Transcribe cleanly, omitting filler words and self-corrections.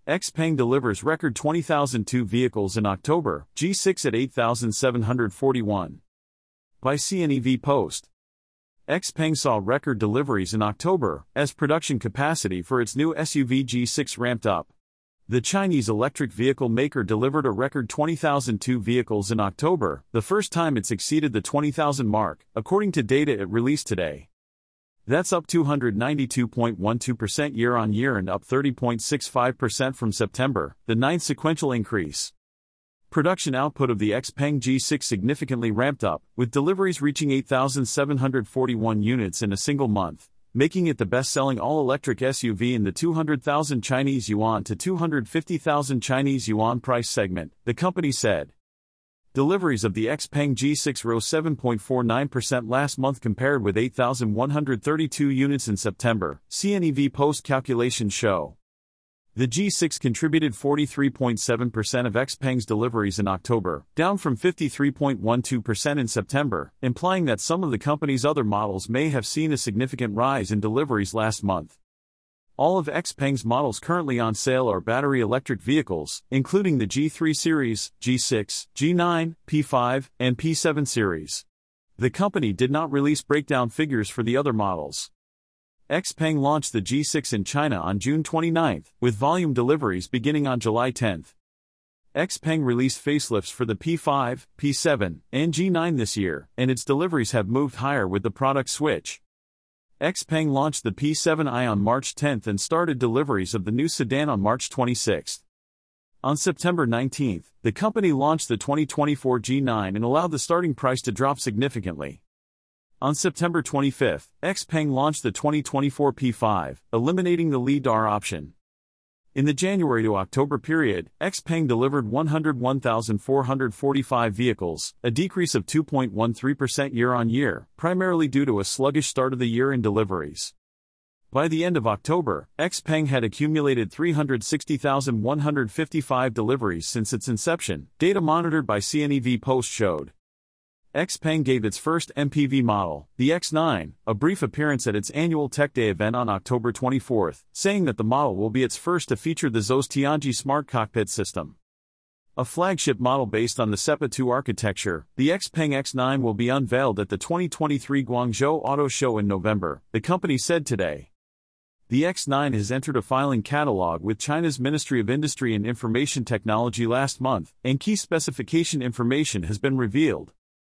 XPeng delivers record 20,002 vehicles in October, G6 at 8,741. By CNEV Post. XPeng saw record deliveries in October, as production capacity for its new SUV G6 ramped up. The Chinese electric vehicle maker delivered a record 20,002 vehicles in October, the first time it's exceeded the 20,000 mark, according to data it released today. That's up 292.12% year-on-year and up 30.65% from September, the ninth sequential increase. Production output of the XPeng G6 significantly ramped up, with deliveries reaching 8,741 units in a single month, making it the best-selling all-electric SUV in the 200,000 Chinese yuan to 250,000 Chinese yuan price segment, the company said. Deliveries of the XPeng G6 rose 7.49% last month compared with 8,132 units in September, CNEV Post calculations show. The G6 contributed 43.7% of XPeng's deliveries in October, down from 53.12% in September, implying that some of the company's other models may have seen a significant rise in deliveries last month. All of XPeng's models currently on sale are battery electric vehicles, including the G3 series, G6, G9, P5, and P7 series. The company did not release breakdown figures for the other models. XPeng launched the G6 in China on June 29, with volume deliveries beginning on July 10. XPeng released facelifts for the P5, P7, and G9 this year, and its deliveries have moved higher with the product switch. XPeng launched the P7i on March 10 and started deliveries of the new sedan on March 26. On September 19, the company launched the 2024 G9 and allowed the starting price to drop significantly. On September 25, XPeng launched the 2024 P5, eliminating the LiDAR option. In the January to October period, XPeng delivered 101,445 vehicles, a decrease of 2.13% year-on-year, primarily due to a sluggish start of the year in deliveries. By the end of October, XPeng had accumulated 360,155 deliveries since its inception, data monitored by CNEV Post showed. XPeng gave its first MPV model, the X9, a brief appearance at its annual Tech Day event on October 24, saying that the model will be its first to feature the ZOS Tianji smart cockpit system. A flagship model based on the SEPA 2 architecture, the XPeng X9 will be unveiled at the 2023 Guangzhou Auto Show in November, the company said today. The X9 has entered a filing catalog with China's Ministry of Industry and Information Technology last month, and key specification information has been revealed.